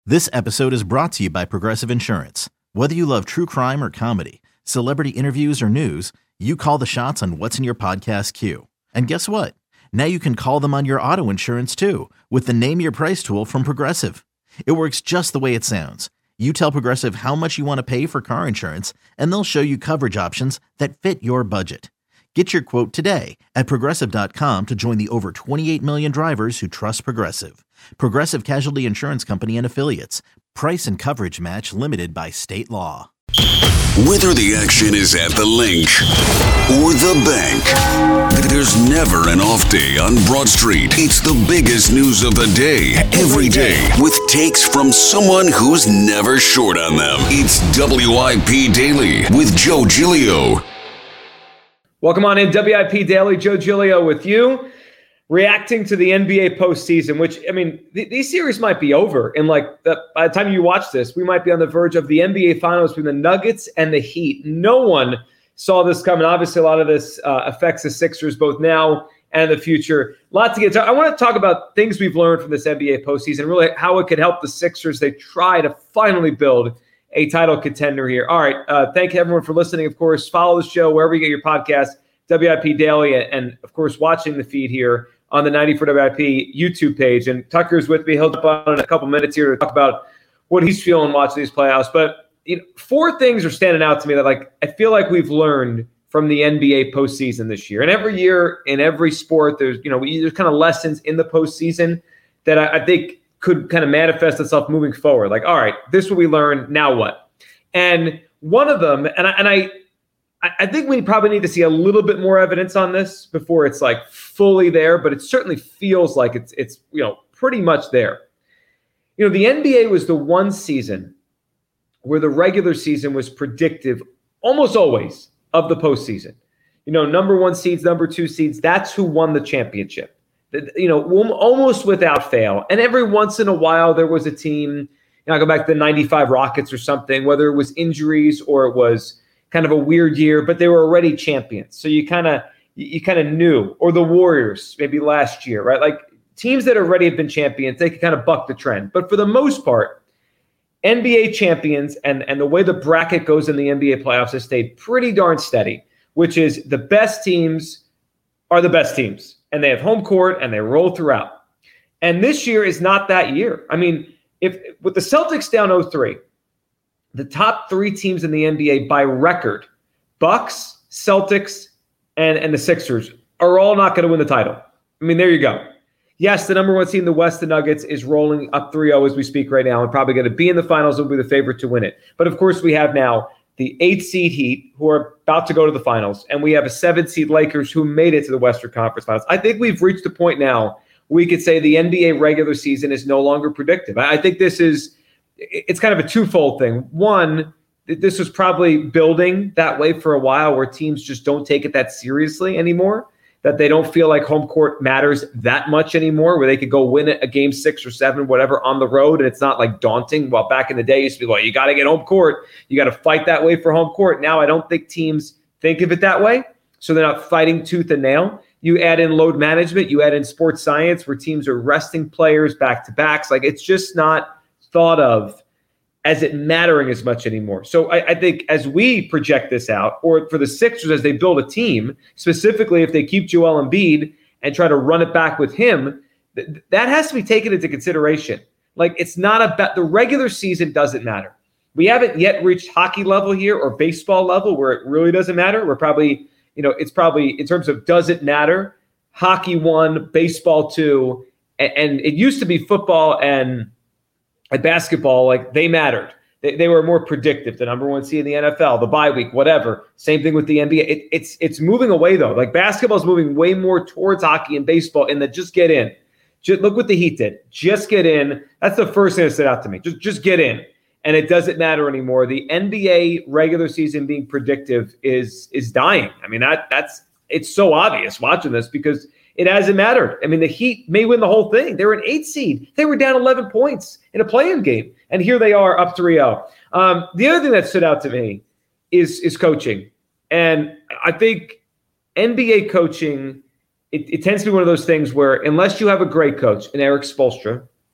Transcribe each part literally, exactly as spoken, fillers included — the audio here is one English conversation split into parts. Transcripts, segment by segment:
This episode is brought to you by Progressive Insurance. Whether you love true crime or comedy, celebrity interviews or news, you call the shots on what's in your podcast queue. And guess what? Now you can call them on your auto insurance too with the Name Your Price tool from Progressive. It works just the way it sounds. You tell Progressive how much you want to pay for car insurance, and they'll show you coverage options that fit your budget. Get your quote today at Progressive dot com to join the over twenty-eight million drivers who trust Progressive. Progressive Casualty Insurance Company and Affiliates. Price and coverage match limited by state law. Whether the action is at the link or the bank, there's never an off day on Broad Street. It's the biggest news of the day, every day, with takes from someone who's never short on them. It's W I P Daily with Joe Giglio. Welcome on in, W I P Daily. Joe Giglio with you, reacting to the N B A postseason, which, I mean, th- these series might be over. And, like, the, by the time you watch this, we might be on the verge of the N B A Finals between the Nuggets and the Heat. No one saw this coming. Obviously, a lot of this uh, affects the Sixers both now and in the future. Lots to get to. I want to talk about things we've learned from this N B A postseason, really how it could help the Sixers. They try to finally build a title contender here. All right. Uh, thank everyone for listening. Of course, follow the show wherever you get your podcast, W I P Daily, and of course, watching the feed here on the ninety-four W I P YouTube page. And Tucker's with me. He'll jump on in a couple minutes here to talk about what he's feeling watching these playoffs. But you know, four things are standing out to me that, like, I feel like we've learned from the N B A postseason this year. And every year in every sport, there's you know there's kind of lessons in the postseason that I, I think could kind of manifest itself moving forward. Like, all right, this is what we learned. Now what? And one of them, and I, and I, I think we probably need to see a little bit more evidence on this before it's like fully there, but it certainly feels like it's it's you know pretty much there. You know, the N B A was the one season where the regular season was predictive almost always of the postseason. You know, number one seeds, number two seeds, that's who won the championship. You know, almost without fail. And every once in a while, there was a team, you know, I go back to the ninety-five Rockets or something, whether it was injuries or it was kind of a weird year, but they were already champions. So you kind of, you kind of knew, or the Warriors maybe last year, right? Like teams that already have been champions, they could kind of buck the trend. But for the most part, N B A champions and, and the way the bracket goes in the N B A playoffs has stayed pretty darn steady, which is the best teams are the best teams. And they have home court and they roll throughout. And this year is not that year. I mean, if with the Celtics down oh three, the top three teams in the N B A by record, Bucks, Celtics, and, and the Sixers, are all not going to win the title. I mean, there you go. Yes, the number one seed in the West, the Nuggets, is rolling up three oh as we speak right now and probably going to be in the finals and will be the favorite to win it. But, of course, we have now the eight seed Heat, who are about to go to the finals, and we have a seven seed Lakers who made it to the Western Conference Finals. I think we've reached a point now we could say the N B A regular season is no longer predictive. I think this is – it's kind of a twofold thing. One, this was probably building that way for a while where teams just don't take it that seriously anymore, that they don't feel like home court matters that much anymore, where they could go win a game six or seven, whatever, on the road, and it's not like daunting. While back in the day, it used to be like, you got to get home court. You got to fight that way for home court. Now I don't think teams think of it that way, so they're not fighting tooth and nail. You add in load management, you add in sports science where teams are resting players back-to-backs. Like, it's just not thought of as it mattering as much anymore. So I, I think as we project this out, or for the Sixers as they build a team, specifically if they keep Joel Embiid and try to run it back with him, th- that has to be taken into consideration. Like, it's not about the regular season doesn't matter. We haven't yet reached hockey level here or baseball level where it really doesn't matter. We're probably, you know, it's probably in terms of does it matter? Hockey one, baseball two, and, and it used to be football and at basketball, like they mattered. They, they were more predictive. The number one seed in the N F L, the bye week, whatever. Same thing with the N B A. It, it's it's moving away though. Like basketball is moving way more towards hockey and baseball, and then just get in. Just look what the Heat did. Just get in. That's the first thing that stood out to me. Just just get in, and it doesn't matter anymore. The N B A regular season being predictive is is dying. I mean that that's it's so obvious watching this because it hasn't mattered. I mean, the Heat may win the whole thing. They were an eight seed. They were down eleven points in a play-in game. And here they are up three oh. Um, the other thing that stood out to me is, is coaching. And I think N B A coaching, it, it tends to be one of those things where unless you have a great coach, an Eric Spoelstra,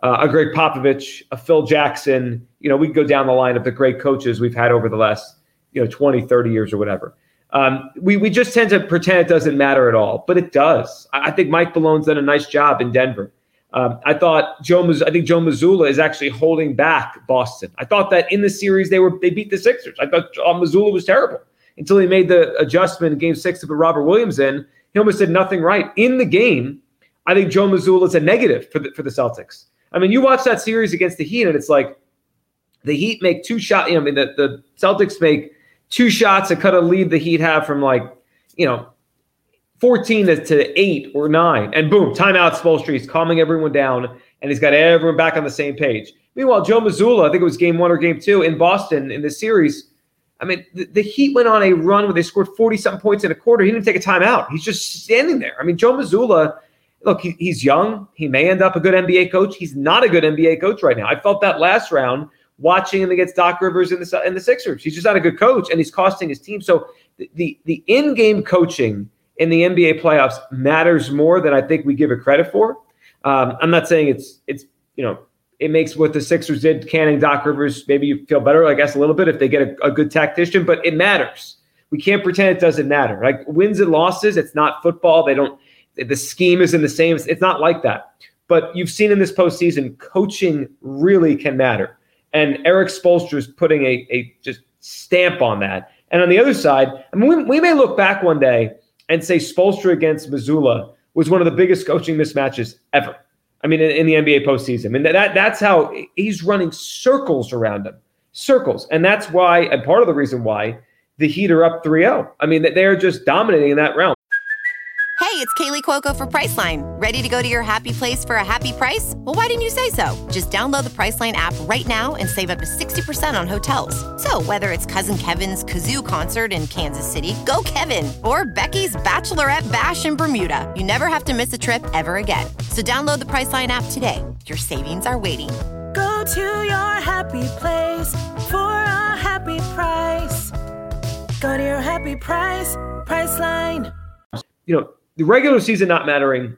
uh, a Greg Popovich, a Phil Jackson. You know, we could go down the line of the great coaches we've had over the last, you know, twenty, thirty years or whatever. Um, we, we just tend to pretend it doesn't matter at all, but it does. I, I think Mike Malone's done a nice job in Denver. Um, I thought Joe, Maz- I think Joe Mazzulla is actually holding back Boston. I thought that in the series they were they beat the Sixers. I thought uh, Mazzulla was terrible until he made the adjustment in Game Six to put Robert Williams in. He almost did nothing right in the game. I think Joe Mazzulla is a negative for the for the Celtics. I mean, you watch that series against the Heat, and it's like the Heat make two shots. You know, I mean, the, the Celtics make two shots to cut a lead the Heat have from like, you know, fourteen to eight or nine. And boom, timeout, Spoelstra. He's calming everyone down, and he's got everyone back on the same page. Meanwhile, Joe Mazzulla, I think it was game one or game two in Boston in this series. I mean, the, the Heat went on a run where they scored forty-something points in a quarter. He didn't take a timeout. He's just standing there. I mean, Joe Mazzulla, look, he, he's young. He may end up a good N B A coach. He's not a good N B A coach right now. I felt that last round watching him against Doc Rivers in the in the Sixers. He's just not a good coach, and he's costing his team. So the, the, the in-game coaching in the N B A playoffs matters more than I think we give it credit for. Um, I'm not saying it's it's you know it makes what the Sixers did, canning Doc Rivers, maybe you feel better, I guess, a little bit if they get a, a good tactician, but it matters. We can't pretend it doesn't matter. Like wins and losses, it's not football. They don't. The scheme isn't the same. It's not like that. But you've seen in this postseason, coaching really can matter. And Eric Spoelstra is putting a, a just stamp on that. And on the other side, I mean, we, we may look back one day and say Spoelstra against Mazzulla was one of the biggest coaching mismatches ever. I mean, in, in the N B A postseason. I mean, that that's how he's running circles around him, circles. And that's why, and part of the reason why, the Heat are up three oh. I mean, they're just dominating in that realm. Hey, it's Kaylee Cuoco for Priceline. Ready to go to your happy place for a happy price? Well, why didn't you say so? Just download the Priceline app right now and save up to sixty percent on hotels. So whether it's Cousin Kevin's Kazoo Concert in Kansas City, go Kevin, or Becky's Bachelorette Bash in Bermuda, you never have to miss a trip ever again. So download the Priceline app today. Your savings are waiting. Go to your happy place for a happy price. Go to your happy price, Priceline. You know, the regular season not mattering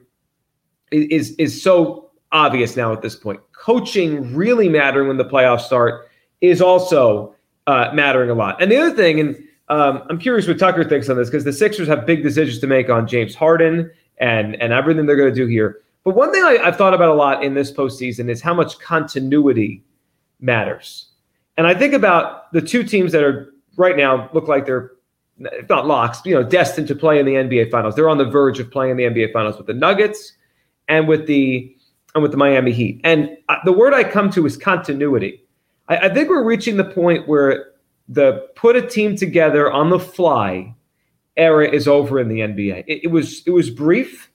is, is is so obvious now at this point. Coaching really mattering when the playoffs start is also uh, mattering a lot. And the other thing, and um, I'm curious what Tucker thinks on this, because the Sixers have big decisions to make on James Harden and, and everything they're going to do here. But one thing I, I've thought about a lot in this postseason is how much continuity matters. And I think about the two teams that are right now look like they're, if not locks, you know, destined to play in the N B A Finals. They're on the verge of playing in the N B A Finals with the Nuggets and with the and with the Miami Heat. And uh, the word I come to is continuity. I, I think we're reaching the point where the put a team together on the fly era is over in the N B A. It, it was it was brief.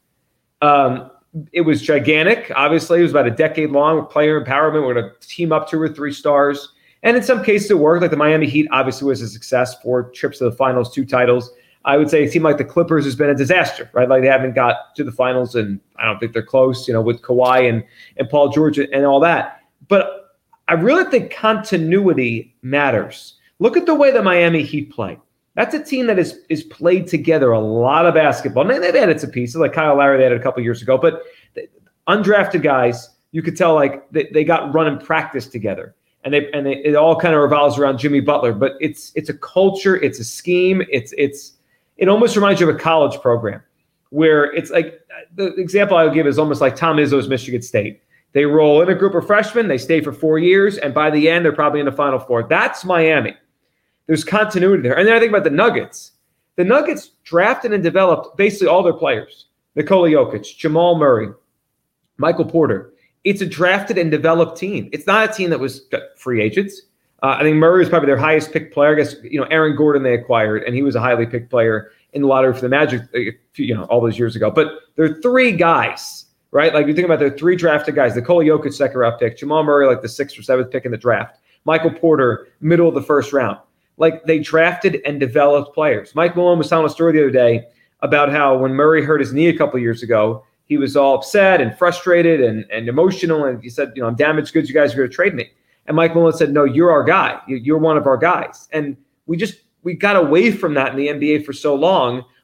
Um, it was gigantic. Obviously, it was about a decade long. Player empowerment. We're going to team up two or three stars. And in some cases, it worked. Like the Miami Heat obviously was a success. Four trips to the finals, two titles. I would say a team like the Clippers has been a disaster, right? Like they haven't got to the finals, and I don't think they're close, you know, with Kawhi and, and Paul George and all that. But I really think continuity matters. Look at the way the Miami Heat play. That's a team that is, is played together a lot of basketball. I mean, they've added some pieces, like Kyle Lowry they added a couple years ago. But undrafted guys, you could tell like they, they got run and practice together. And they and they, it all kind of revolves around Jimmy Butler, but it's it's a culture, it's a scheme, it's it's it almost reminds you of a college program where it's like the example I would give is almost like Tom Izzo's Michigan State. They roll in a group of freshmen, they stay for four years, and by the end they're probably in the Final Four. That's Miami. There's continuity there. And then I think about the Nuggets. The Nuggets drafted and developed basically all their players: Nikola Jokic, Jamal Murray, Michael Porter. It's a drafted and developed team. It's not a team that was free agents. Uh, I think Murray was probably their highest picked player. I guess, you know, Aaron Gordon they acquired, and he was a highly picked player in the lottery for the Magic, you know, all those years ago. But there are three guys, right? Like you think about the three drafted guys: Nikola Jokic, second round pick; Jamal Murray, like the sixth or seventh pick in the draft; Michael Porter, middle of the first round. Like they drafted and developed players. Mike Malone was telling a story the other day about how when Murray hurt his knee a couple years ago, he was all upset and frustrated and, and emotional. And he said, you know, I'm damaged goods. You guys are going to trade me. And Mike Malone said, no, you're our guy. You're one of our guys. And we just, we got away from that in the N B A for so long,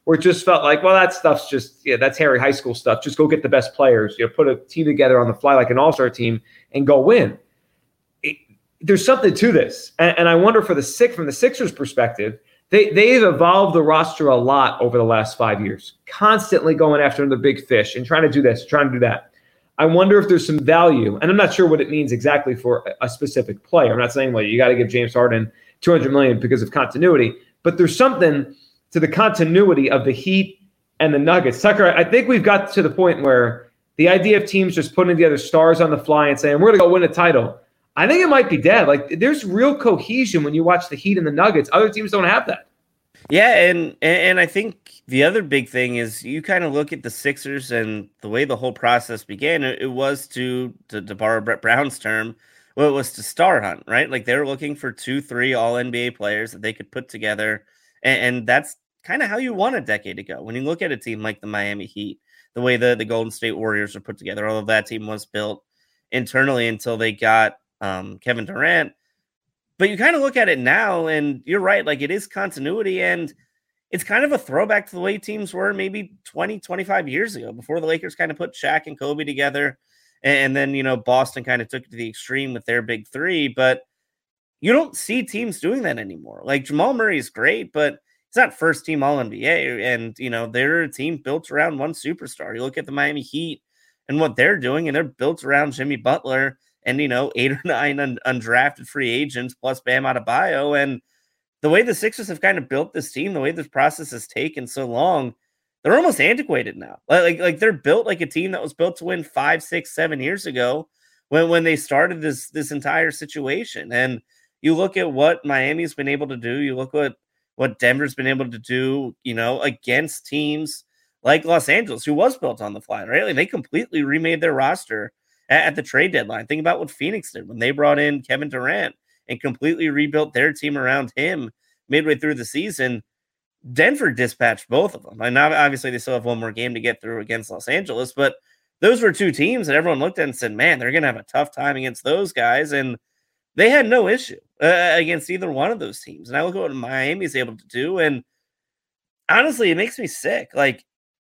where it just felt like, well, that stuff's just, yeah, that's Harry high school stuff. Just go get the best players, you know, put a team together on the fly like an all-star team and go win. It, there's something to this. And, and I wonder for the Six, from the Sixers perspective, they, they've evolved the roster a lot over the last five years, constantly going after the big fish and trying to do this, trying to do that. I wonder if there's some value, and I'm not sure what it means exactly for a, a specific player. I'm not saying, well, you got to give James Harden two hundred million dollars because of continuity, but there's something to the continuity of the Heat and the Nuggets. Tucker, I think we've got to the point where the idea of teams just putting together stars on the fly and saying, we're going to go win a title, I think it might be dead. Like, there's real cohesion when you watch the Heat and the Nuggets. Other teams don't have that. Yeah, and and I think the other big thing is you kind of look at the Sixers and the way the whole process began. It, it was to, to, to borrow Brett Brown's term, well, it was to star hunt, right? Like they were looking for two, three all N B A players that they could put together. And, and that's kind of how you won a decade ago. When you look at a team like the Miami Heat, the way the, the Golden State Warriors were put together, although that team was built internally until they got um, Kevin Durant. But you kind of look at it now, and you're right, like it is continuity, and it's kind of a throwback to the way teams were maybe twenty, twenty-five years ago, before the Lakers kind of put Shaq and Kobe together, and then, you know, Boston kind of took it to the extreme with their big three, but you don't see teams doing that anymore. Like Jamal Murray is great, but it's not first team all N B A, and, you know, they're a team built around one superstar. You look at the Miami Heat and what they're doing, and they're built around Jimmy Butler and, you know, eight or nine un- undrafted free agents plus Bam Adebayo. And the way the Sixers have kind of built this team, the way this process has taken so long, they're almost antiquated now. Like, like, like they're built like a team that was built to win five, six, seven years ago when, when they started this, this entire situation. And you look at what Miami's been able to do. You look at what Denver's been able to do, you know, against teams like Los Angeles, who was built on the fly, right? Like they completely remade their roster at the trade deadline. Think about what Phoenix did when they brought in Kevin Durant and completely rebuilt their team around him midway through the season. Denver dispatched both of them. And now, obviously, they still have one more game to get through against Los Angeles, but those were two teams that everyone looked at and said, man, they're going to have a tough time against those guys. And they had no issue uh, against either one of those teams. And I look at what Miami is able to do, and honestly, it makes me sick. Like,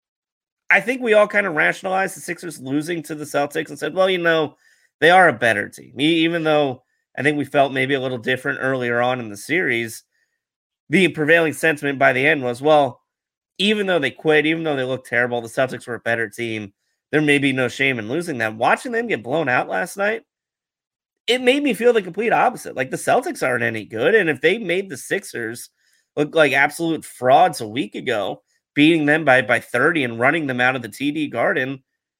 I think we all kind of rationalized the Sixers losing to the Celtics and said, well, you know, they are a better team. Even though I think we felt maybe a little different earlier on in the series, the prevailing sentiment by the end was, well, even though they quit, even though they looked terrible, the Celtics were a better team. There may be no shame in losing them. Watching them get blown out last night, it made me feel the complete opposite. Like the Celtics aren't any good. And if they made the Sixers look like absolute frauds a week ago, beating them by, by thirty and running them out of the T D Garden,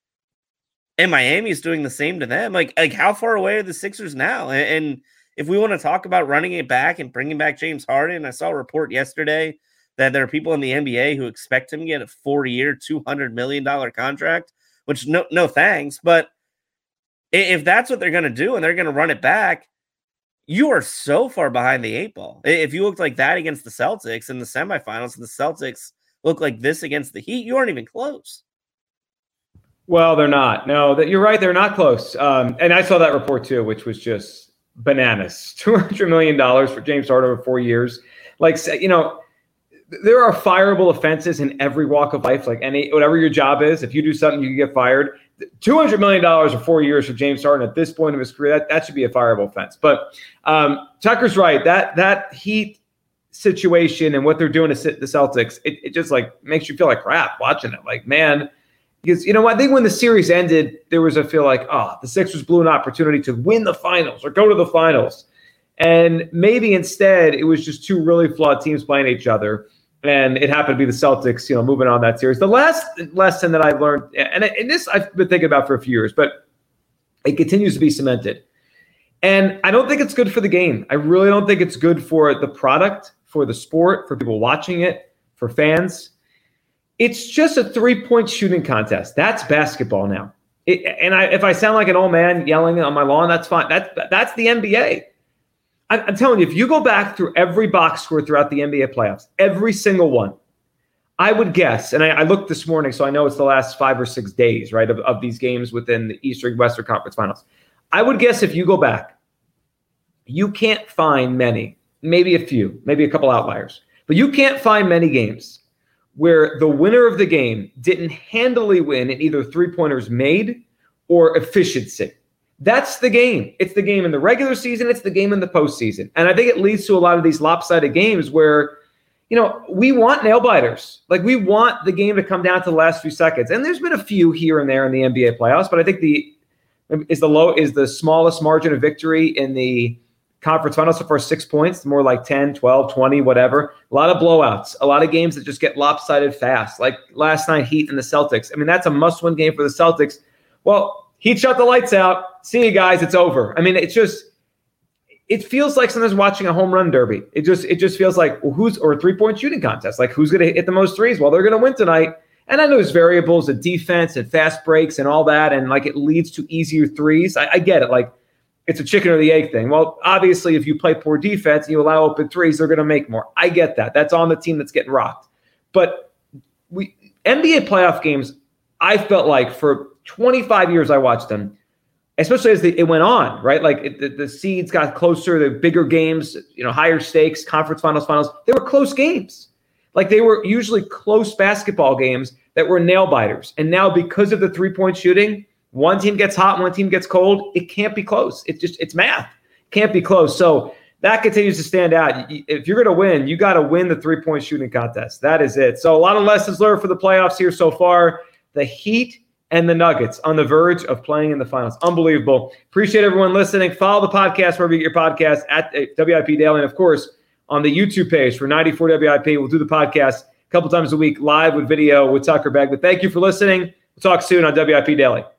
and Miami's doing the same to them, like, like how far away are the Sixers now? And, and if we want to talk about running it back and bringing back James Harden, I saw a report yesterday that there are people in the N B A who expect him to get a four-year, two hundred million dollars contract, which no, no thanks. But if that's what they're going to do and they're going to run it back, you are so far behind the eight ball. If you looked like that against the Celtics in the semifinals and the Celtics look like this against the Heat, you aren't even close. Well, they're not. No, that you're right. They're not close. Um, and I saw that report too, which was just bananas. two hundred million dollars for James Harden over four years. Like, you know, there are fireable offenses in every walk of life. Like any, whatever your job is, if you do something, you can get fired. two hundred million dollars for four years for James Harden at this point of his career, that, that should be a fireable offense. But um, Tucker's right. That, that Heat situation and what they're doing to the Celtics, it, it just like makes you feel like crap watching it. Like, man, because, you know, I think when the series ended, there was a feel like, oh, the Sixers blew an opportunity to win the finals or go to the finals. And maybe instead it was just two really flawed teams playing each other. And it happened to be the Celtics, you know, moving on that series. The last lesson that I've learned, and, and this I've been thinking about for a few years, but it continues to be cemented. And I don't think it's good for the game. I really don't think it's good for the product, for the sport, for people watching it, for fans. It's just a three-point shooting contest. That's basketball now. It, and I, if I sound like an old man yelling on my lawn, that's fine. That's, that's the N B A. I'm, I'm telling you, if you go back through every box score throughout the N B A playoffs, every single one, I would guess, and I, I looked this morning, so I know it's the last five or six days, right, of, of these games within the Eastern Western Conference Finals. I would guess if you go back, you can't find many, maybe a few, maybe a couple outliers, but you can't find many games where the winner of the game didn't handily win in either three-pointers made or efficiency. That's the game. It's the game in the regular season. It's the game in the postseason. And I think it leads to a lot of these lopsided games where, you know, we want nail biters. Like, we want the game to come down to the last few seconds. And there's been a few here and there in the N B A playoffs, but I think the is the low is the smallest margin of victory in the conference finals so far six points, more like ten, twelve, twenty, whatever. A lot of blowouts, a lot of games that just get lopsided fast, like last night, Heat and the Celtics. I mean, that's a must-win game for the Celtics. Well, Heat shut the lights out. See you guys. It's over. I mean, it's just, it feels like sometimes watching a home run derby. It just, it just feels like, well, who's, or a three-point shooting contest. Like, who's going to hit the most threes? Well, they're going to win tonight. And I know there's variables of defense and fast breaks and all that. And like, it leads to easier threes. I, I get it. Like, it's a chicken or the egg thing. Well, obviously, if you play poor defense and you allow open threes, they're going to make more. I get that. That's on the team that's getting rocked. But we N B A playoff games, I felt like for twenty-five years I watched them, especially as the, it went on, right? Like it, the, the seeds got closer, the bigger games, you know, higher stakes, conference finals, finals. They were close games. Like, they were usually close basketball games that were nail biters. And now, because of the three-point shooting, one team gets hot, one team gets cold. It can't be close. It's just, it's math. Can't be close. So that continues to stand out. If you're going to win, you got to win the three-point shooting contest. That is it. So a lot of lessons learned for the playoffs here so far. The Heat and the Nuggets on the verge of playing in the finals. Unbelievable. Appreciate everyone listening. Follow the podcast wherever you get your podcast at W I P Daily. And, of course, on the YouTube page for ninety-four W I P. We'll do the podcast a couple times a week live with video with Tucker Begley. Thank you for listening. We'll talk soon on W I P Daily.